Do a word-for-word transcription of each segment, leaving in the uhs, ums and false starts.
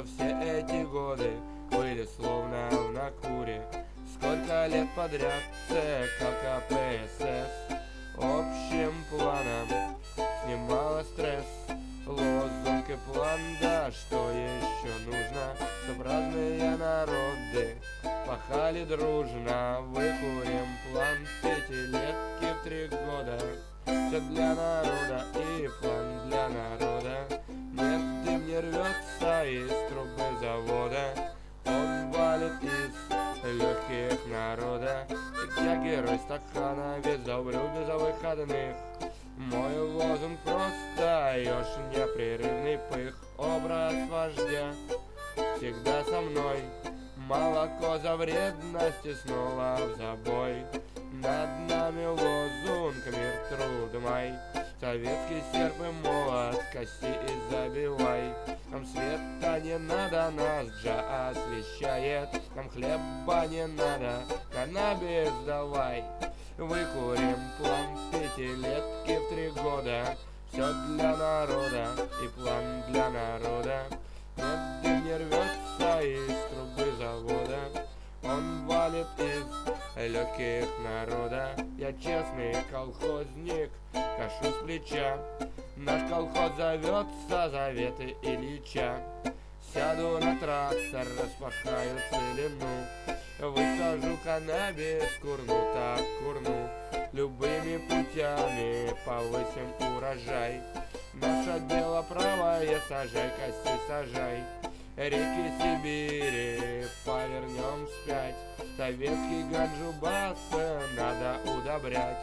что все эти годы были словно в накуре. Сколько лет подряд ЦК КПСС общим планом снимала стресс. Лозунг и план, да что еще нужно, чтоб разные народы пахали дружно. Выкурим план пятилетки в три года, все для народа и план для народа. Нет, дым не рвется из трубы завода, он валит из легких народа. Я герой стакана, ведь добрю без выходных. Мой лозунг прост, даешь непрерывный пых. Образ вождя всегда со мной, молоко за вредность и снова в забой. Над нами лозунг «Мир, труд, май». Советский серп и молот, коси и забивай. Нам света не надо, нас джа освещает. Нам хлеба не надо, каннабис давай. Выкурим план пятилетки в три года, все для народа и план для народа. Нет, дым не рвется из трубы завода, он валит из легких народа. Я честный колхозник, кашу с плеча. Наш колхоз зовется Заветы Ильича. Сяду на трактор, распахаю целину, высажу каннабис, курну так курну. Любыми путями повысим урожай. Наше дело правое, сажай, коси, сажай. Реки Сибири повернем вспять. Советский ганджубас надо удобрять.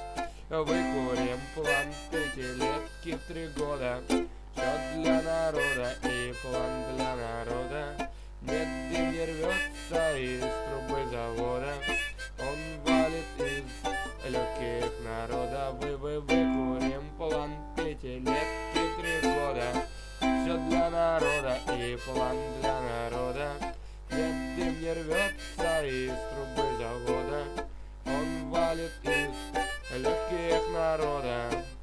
Выкурим план пятилетки в три года, все для народа и план для народа. Нет, дым не рвется из трубы завода, он валит из легких народа. Вы-вы выкурим план пятилетки в три года, все для народа и план для народа. Нет, дым не рвется из трубы завода, он валит из легких народа.